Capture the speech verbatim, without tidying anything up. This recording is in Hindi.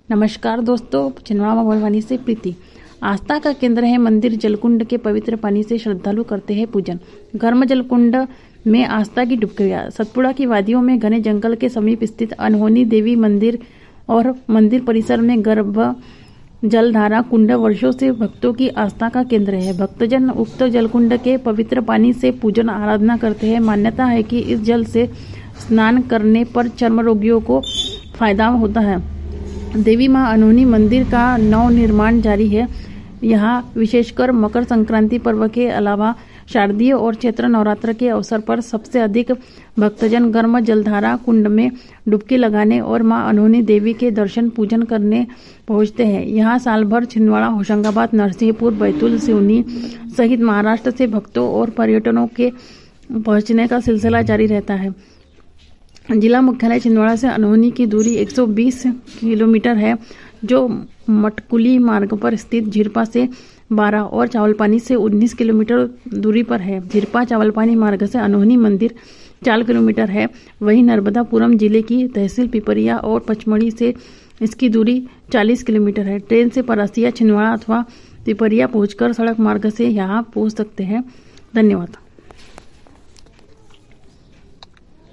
नमस्कार दोस्तों, छिंदवाड़ा भवानी से प्रीति। आस्था का केंद्र है मंदिर जलकुंड के पवित्र पानी से श्रद्धालु करते हैं पूजन। गर्म जलकुंड में आस्था की डुबकियां। सतपुड़ा की वादियों में घने जंगल के समीप स्थित अनहोनी देवी मंदिर और मंदिर परिसर में गर्भ जलधारा कुंड वर्षों से भक्तों की आस्था का केंद्र है। भक्तजन उक्त जलकुंड के पवित्र पानी से पूजन आराधना करते हैं। मान्यता है कि इस जल से स्नान करने पर चर्म रोगियों को फायदा होता है। देवी मां अनहोनी मंदिर का नव निर्माण जारी है। यहाँ विशेषकर मकर संक्रांति पर्व के अलावा शारदीय और चैत्र नवरात्र के अवसर पर सबसे अधिक भक्तजन गर्म जलधारा कुंड में डुबकी लगाने और मां अनहोनी देवी के दर्शन पूजन करने पहुंचते हैं। यहाँ साल भर छिंदवाड़ा, होशंगाबाद, नरसिंहपुर, बैतूल, सिवनी सहित महाराष्ट्र से भक्तों और पर्यटकों के पहुंचने का सिलसिला जारी रहता है। जिला मुख्यालय छिंदवाड़ा से अनहोनी की दूरी एक सौ बीस किलोमीटर है, जो मटकुली मार्ग पर स्थित झिरपा से बारह और चावलपानी से उन्नीस किलोमीटर दूरी पर है। झिरपा चावलपानी मार्ग से अनहोनी मंदिर चार किलोमीटर है। वहीं नर्मदापुरम जिले की तहसील पिपरिया और पचमढ़ी से इसकी दूरी चालीस किलोमीटर है। ट्रेन से परासिया, छिंदवाड़ा अथवा पिपरिया पहुंचकर सड़क मार्ग से यहाँ पहुंच सकते हैं। धन्यवाद।